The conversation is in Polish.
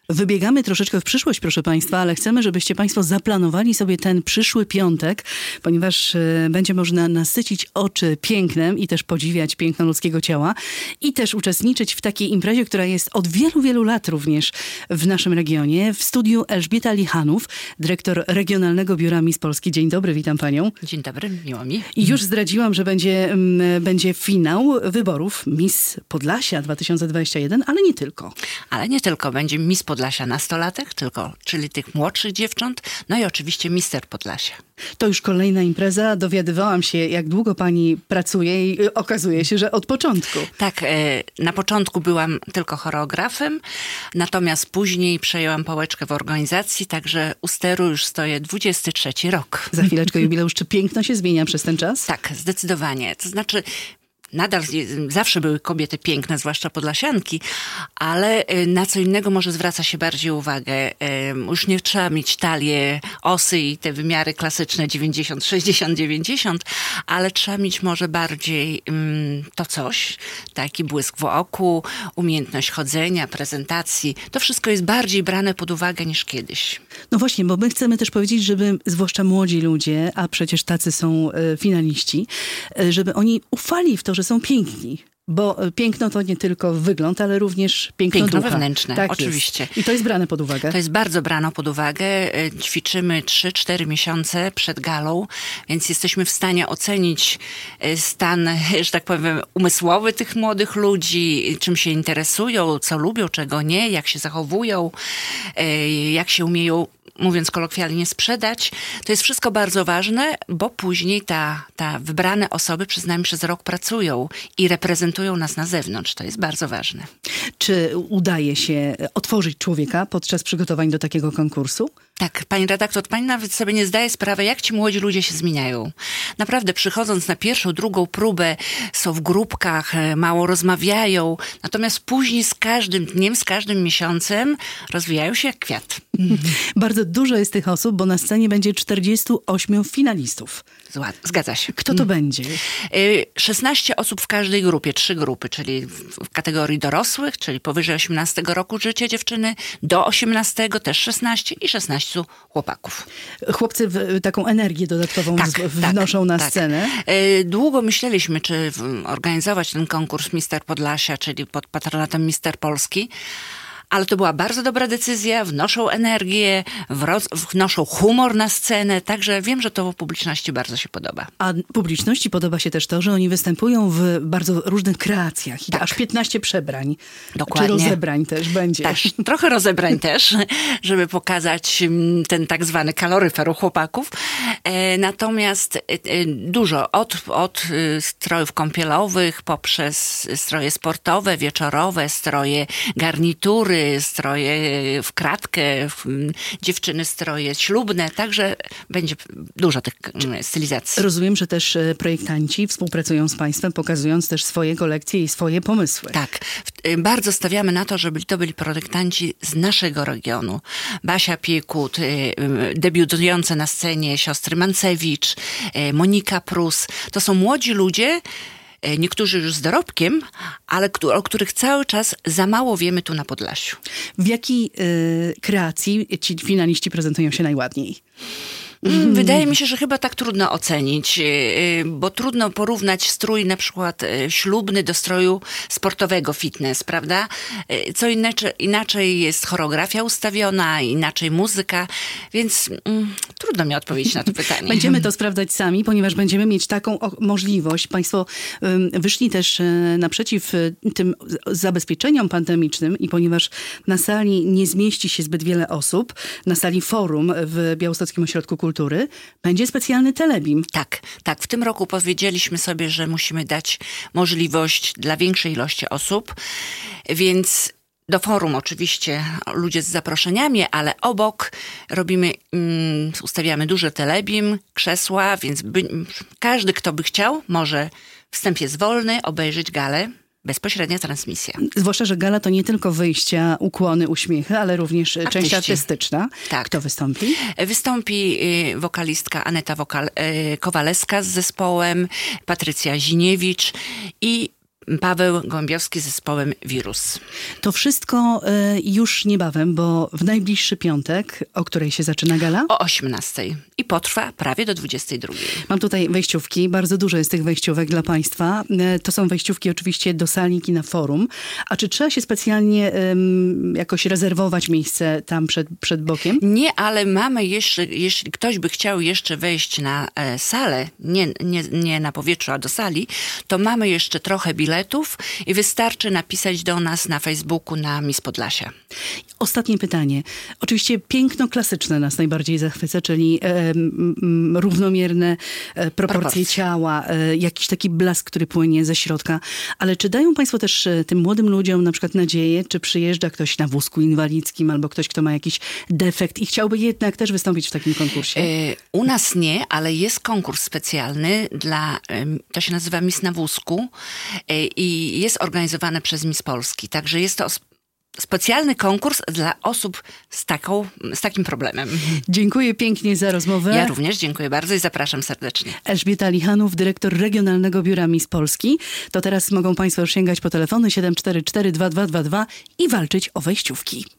Wybiegamy troszeczkę w przyszłość, proszę Państwa, ale chcemy, żebyście Państwo zaplanowali sobie ten przyszły piątek, ponieważ będzie można nasycić oczy pięknem i też podziwiać piękno ludzkiego ciała i też uczestniczyć w takiej imprezie, która jest od wielu, wielu lat również w naszym regionie. W studiu Elżbieta Lichanów, dyrektor Regionalnego Biura Miss Polski. Dzień dobry, witam Panią. Dzień dobry, miło mi. I już zdradziłam, że będzie finał wyborów Miss Podlasia 2021, ale nie tylko. Ale nie tylko. Będzie Miss Podlasia nastolatek, czyli tych młodszych dziewcząt, no i oczywiście Mister Podlasia. To już kolejna impreza. Dowiadywałam się, jak długo pani pracuje i okazuje się, że od początku. Tak, na początku byłam tylko choreografem, natomiast później przejęłam pałeczkę w organizacji, także u steru już stoję 23 rok. Za chwileczkę jubileusz. Czy piękno się zmienia przez ten czas? Tak, zdecydowanie. To znaczy... Nadal zawsze były kobiety piękne, zwłaszcza podlasianki, ale na co innego może zwraca się bardziej uwagę. Już nie trzeba mieć talię, osy i te wymiary klasyczne 90, 60, 90, ale trzeba mieć może bardziej to coś, taki błysk w oku, umiejętność chodzenia, prezentacji. To wszystko jest bardziej brane pod uwagę niż kiedyś. No właśnie, bo my chcemy też powiedzieć, żeby zwłaszcza młodzi ludzie, a przecież tacy są finaliści, żeby oni ufali w to, że są piękni. Bo piękno to nie tylko wygląd, ale również piękno ducha. Wewnętrzne, tak oczywiście. Jest. I to jest brane pod uwagę. To jest bardzo brane pod uwagę. Ćwiczymy 3-4 miesiące przed galą, więc jesteśmy w stanie ocenić stan, że tak powiem, umysłowy tych młodych ludzi, czym się interesują, co lubią, czego nie, jak się zachowują, jak się umieją, mówiąc kolokwialnie, sprzedać. To jest wszystko bardzo ważne, bo później ta wybrane osoby przez rok pracują i reprezentują nas na zewnątrz. To jest bardzo ważne. Czy udaje się otworzyć człowieka podczas przygotowań do takiego konkursu? Tak, pani redaktor, pani nawet sobie nie zdaje sprawy, jak ci młodzi ludzie się zmieniają. Naprawdę, przychodząc na pierwszą, drugą próbę, są w grupkach, mało rozmawiają, natomiast później z każdym dniem, z każdym miesiącem rozwijają się jak kwiat. Bardzo dużo jest tych osób, bo na scenie będzie 48 finalistów. Zgadza się. Kto to będzie? 16 osób w każdej grupie, 3 grupy, czyli w kategorii dorosłych, czyli powyżej 18 roku życia dziewczyny, do 18 też 16 i 16 chłopaków. Chłopcy taką energię dodatkową wnoszą na scenę. Długo myśleliśmy, czy organizować ten konkurs Mister Podlasia, czyli pod patronatem Mister Polski. Ale to była bardzo dobra decyzja, wnoszą energię, wnoszą humor na scenę, także wiem, że to publiczności bardzo się podoba. A publiczności podoba się też to, że oni występują w bardzo różnych kreacjach. I aż 15 przebrań. Dokładnie. Czy rozebrań też będzie. Też, trochę rozebrań też, żeby pokazać ten tak zwany kaloryfer u chłopaków. Natomiast dużo, od strojów kąpielowych, poprzez stroje sportowe, wieczorowe, stroje garnitury, stroje w kratkę, dziewczyny stroje ślubne, także będzie dużo tych stylizacji. Rozumiem, że też projektanci współpracują z Państwem, pokazując też swoje kolekcje i swoje pomysły. Tak. Bardzo stawiamy na to, żeby to byli projektanci z naszego regionu. Basia Piekut, debiutujące na scenie siostry Mancewicz, Monika Prus. To są młodzi ludzie, niektórzy już z dorobkiem, ale o których cały czas za mało wiemy tu na Podlasiu. W jakiej kreacji ci finaliści prezentują się najładniej? Wydaje mi się, że chyba tak trudno ocenić, bo trudno porównać strój na przykład ślubny do stroju sportowego, fitness, prawda? Co inaczej jest choreografia ustawiona, inaczej muzyka, więc trudno mi odpowiedzieć na to pytanie. Będziemy to sprawdzać sami, ponieważ będziemy mieć taką możliwość. Państwo wyszli też naprzeciw tym zabezpieczeniom pandemicznym i ponieważ na sali nie zmieści się zbyt wiele osób, na sali forum w Białostockim Ośrodku Kultury będzie specjalny telebim. Tak. W tym roku powiedzieliśmy sobie, że musimy dać możliwość dla większej ilości osób, więc do forum oczywiście ludzie z zaproszeniami, ale obok ustawiamy duży telebim, krzesła, więc każdy, kto by chciał, może, wstęp jest wolny, obejrzeć galę. Bezpośrednia transmisja. Zwłaszcza, że gala to nie tylko wyjścia, ukłony, uśmiechy, ale również część artystyczna. Tak. Kto wystąpi? Wystąpi wokalistka Aneta Kowalewska z zespołem, Patrycja Ziniewicz i Paweł Gołębiowski z zespołem Wirus. To wszystko już niebawem, bo w najbliższy piątek, o której się zaczyna gala? O 18:00 i potrwa prawie do 22:00. Mam tutaj wejściówki, bardzo dużo jest tych wejściówek dla Państwa. To są wejściówki oczywiście do sali Kina Forum. A czy trzeba się specjalnie jakoś rezerwować miejsce tam przed bokiem? Nie, ale mamy jeszcze, jeśli ktoś by chciał jeszcze wejść na salę, nie na powietrzu, a do sali, to mamy jeszcze trochę biletów i wystarczy napisać do nas na Facebooku na Miss Podlasia. Ostatnie pytanie. Oczywiście piękno klasyczne nas najbardziej zachwyca, czyli równomierne proporcje ciała, jakiś taki blask, który płynie ze środka. Ale czy dają Państwo też tym młodym ludziom na przykład nadzieję, czy przyjeżdża ktoś na wózku inwalidzkim albo ktoś, kto ma jakiś defekt i chciałby jednak też wystąpić w takim konkursie? U nas nie, ale jest konkurs specjalny to się nazywa Miss na wózku i jest organizowany przez Miss Polski. Także jest to specjalny konkurs dla osób z takim problemem. Dziękuję pięknie za rozmowę. Ja również dziękuję bardzo i zapraszam serdecznie. Elżbieta Lichanów, dyrektor Regionalnego Biura Miss Polski. To teraz mogą Państwo sięgać po telefony 744 2222 i walczyć o wejściówki.